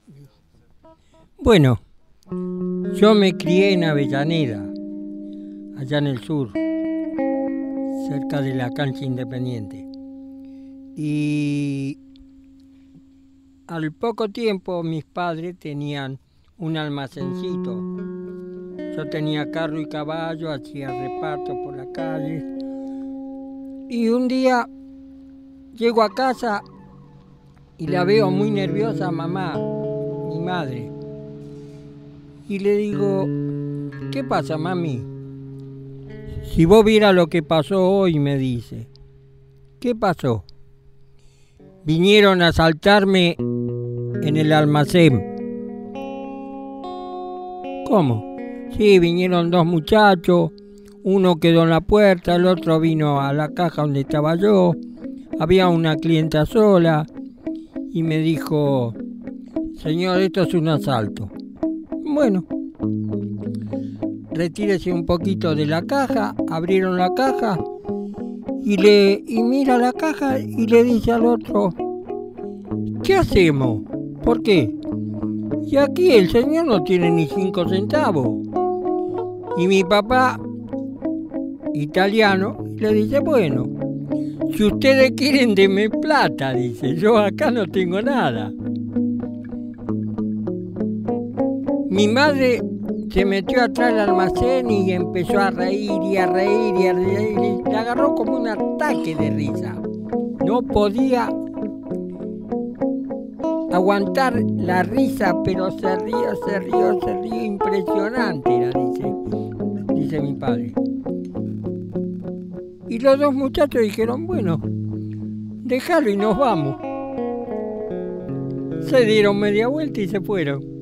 Bueno, yo me crié en Avellaneda, allá en el sur, cerca de la cancha Independiente. Y al poco tiempo mis padres tenían un almacencito. Yo tenía carro y caballo, hacía reparto por la calle. Y un día llego a casa y la veo muy nerviosa a mamá, mi madre. Y le digo, ¿qué pasa, mami? Si vos vieras lo que pasó hoy, me dice. ¿Qué pasó? Vinieron a asaltarme en el almacén. ¿Cómo? Sí, vinieron dos muchachos, uno quedó en la puerta, el otro vino a la caja donde estaba yo, había una clienta sola y me dijo, señor, esto es un asalto. Bueno, retírese un poquito de la caja, abrieron la caja y mira la caja y le dice al otro, ¿qué hacemos? ¿Por qué? Y aquí el señor no tiene ni 5 centavos. Y mi papá, italiano, le dice, bueno, si ustedes quieren denme plata, dice, yo acá no tengo nada. Mi madre se metió atrás del almacén y empezó a reír y a reír y a reír. Y le agarró como un ataque de risa. No podía aguantar la risa, pero se rió, impresionante era, dice mi padre. Y los dos muchachos dijeron, bueno, déjalo y nos vamos. Se dieron media vuelta y se fueron.